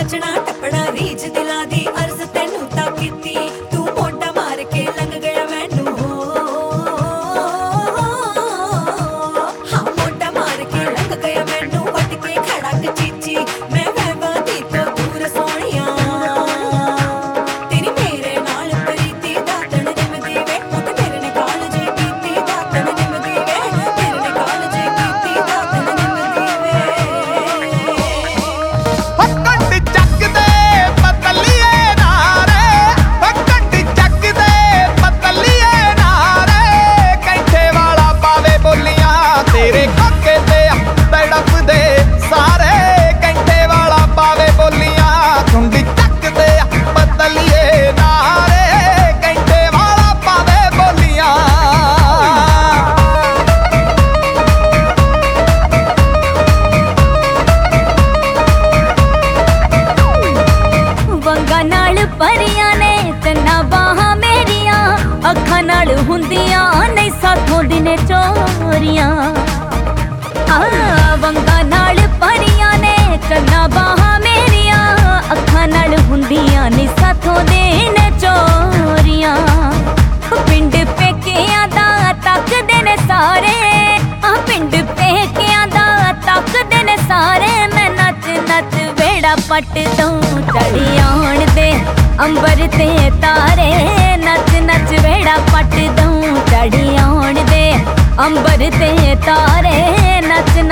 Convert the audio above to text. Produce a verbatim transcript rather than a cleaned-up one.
नचना टपना रीझ दिलां दी अर्ज तैनू तां कीती तू मोढा मार के लंघ गया मैनू हाँ मोढा मार के लंघ गया मैनू वट के खड़ा कचीची मैं वैवा दी तो दूर सोहणिया तेरी मेरे नाल प्रीति दातण निमदी वे पुत तेरे ने कालज कीती दातण निमदी वे तेरे ने कालज कीती दातण निमदी वे परियां ने तन्ना बाहां मेरियां अखां नाल हुंदियां नहीं साथों दिने चोरियां आ वंगा नाल परियां ने तन्ना बाहां मेरियां अखां नाल हुंदियां नहीं साथों दिने चोरियां पिंड पेकियां दा तकदे ने सारे आ पिंड पेकियां दा तकदे ने सारे मैं नच नच वेड़ा पट दूं चढ़ी आउण दे अंबर ते तारे नच नच वेड़ा पट दूं चढ़ी आउण दे अंबर ते तारे नच